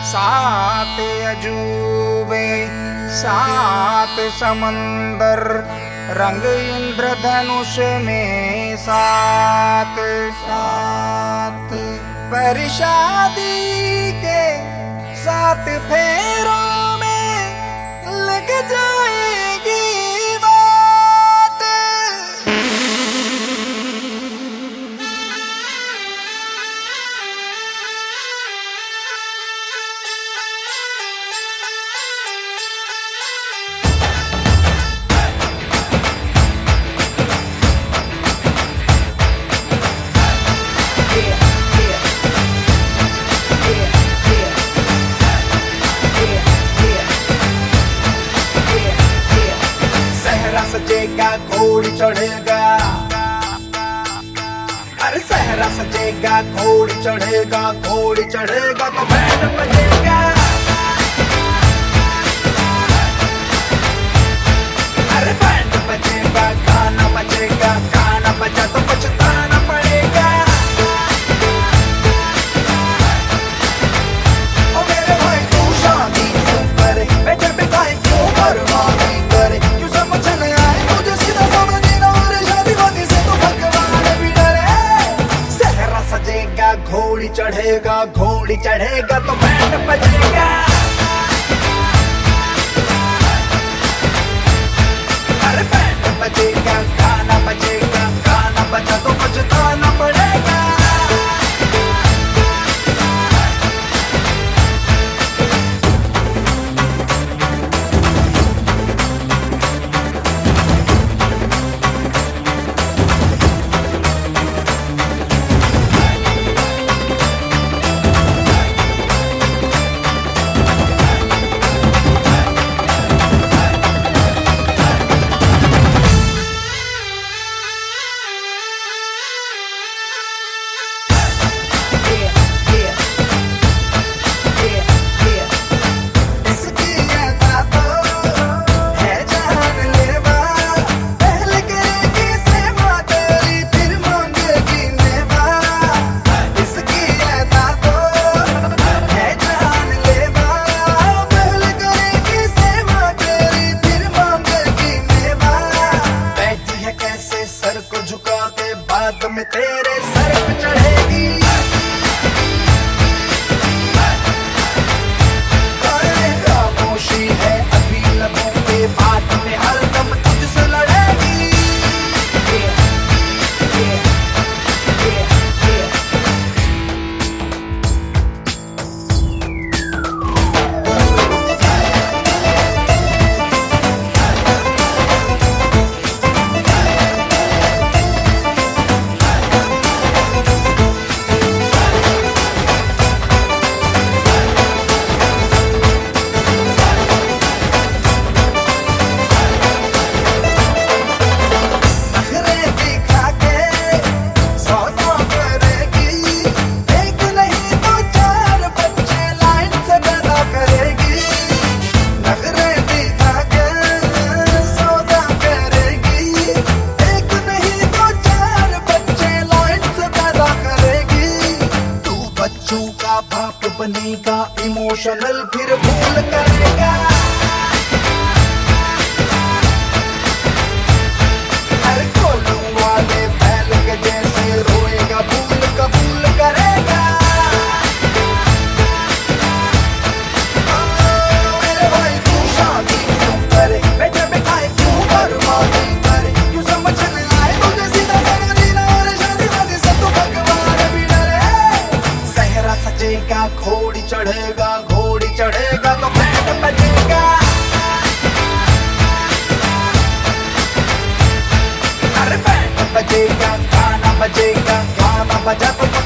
सात अजूबे सात समंदर रंग इंद्रधनुष में सात सात पर शादी के सात फेरों में लग जाएगी बात। सजेगा घोड़ी चढ़ेगा, अरे सहरा सजेगा घोड़ी चढ़ेगा, घोड़ी चढ़ेगा तो बैंड बजेगा। अरे बैंड बजेगा, गाना बजेगा, गाना बजा तो पछताना पड़ेगा। ओ मेरे भाई तू शादी क्यों करे, बेटे बेटाई क्यों बर्बादी करे, क्यों समझ नहीं आए तुझे सीधा समझी ना, और शादी वादी से तो भगवान भी डरे। सहरा सजेगा घोड़ी चढ़ेगा, घोड़ी चढ़ेगा तो बैंड बजेगा। अरे बैंड बजेगा, गाना बजेगा, गाना बजा तो पछताना पड़ेगा। सर को झुका के बाद में तेरे सर पे चढ़ेगी। खामोशी है अभी लबों पे, बात में हरदम तुझसे लड़ेगी। बाप बनेगा इमोशनल फिर भूल करेगा। हर कोलू वाले बैल के जैसे रोएगा, भूल कबूल करेगा। मेरे भाई तू शादी क्यों करे, बेटे बेटाई क्यों बर्बादी करे, क्यों समझ नहीं आए तुझे सीधा समझी ना, और शादी वादी से तो भगवान भी डरे। सहरा सजेगा घोड़ी चढ़ेगा, घोड़ी चढ़ेगा तो बैंड बजेगा। अरे बैंड बजेगा, गाना बजेगा, गाना बजा तो